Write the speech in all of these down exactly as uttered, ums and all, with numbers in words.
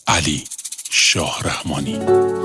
علی شاهرحمانی.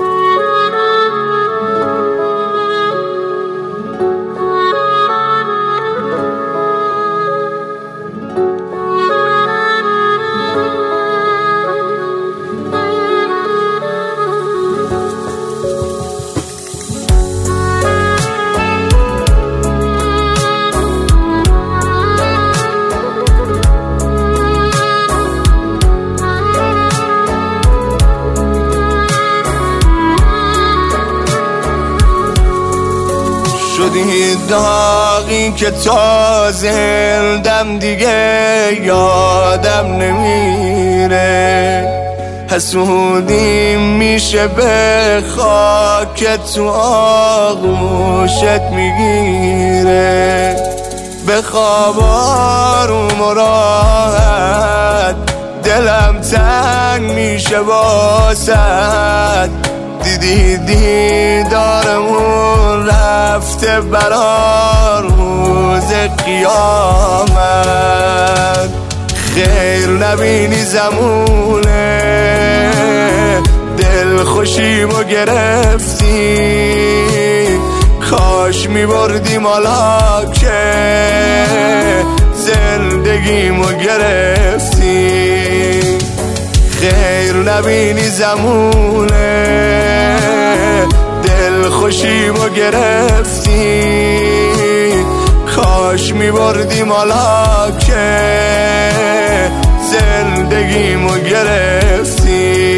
شدی داغی که تا زندم دیگه یادم نمیره، حسودی میشه به خاک تو آغوشت میگیره. به خواب آروم و راحت دلم تنگ میشه واسد، دیدی دیدارمون رفته برا روز قیامت. خیر نبینی زمونه دل خوشیمو گرفتی، کاش میبردیم حالا که زندگیمو گرفتی. خیر نبینی زمونه دل خوشیمو گرفتی، کاش میبردیم حالا که زندگیمو گرفتی.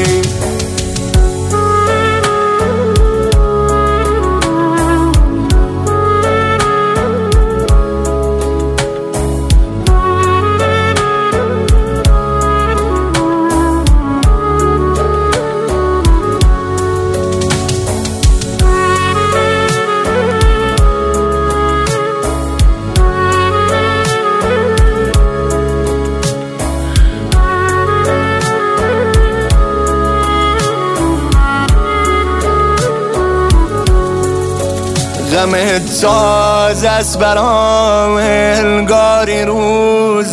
غم تازه است برام انگاری روز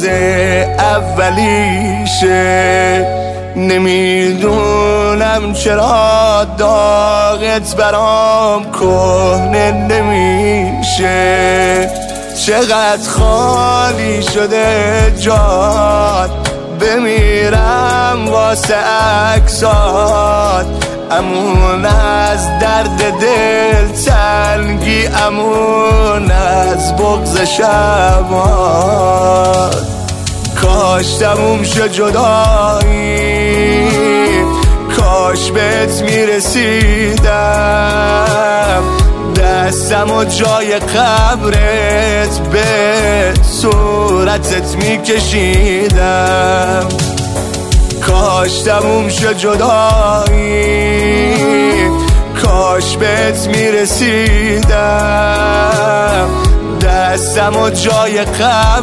اولیشه، نمیدونم چرا داغت برام کهنه نمیشه. چقدر خالی شده جات، بمیرم واسه عکسات، امون از درد دل تنگی، امون از بغض شبات. کاش تموم شد جدایی، کاش بهت میرسیدم، دستم و جای قبرت به صورتت میکشیدم. کاش تموم شد جدایی، کاش بهت میرسیدم، دستم و جای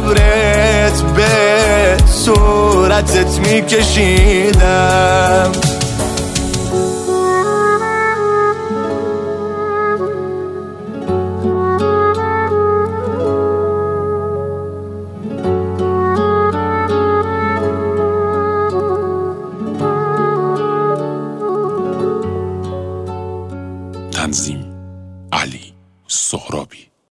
قبرت به صورتت میکشیدم.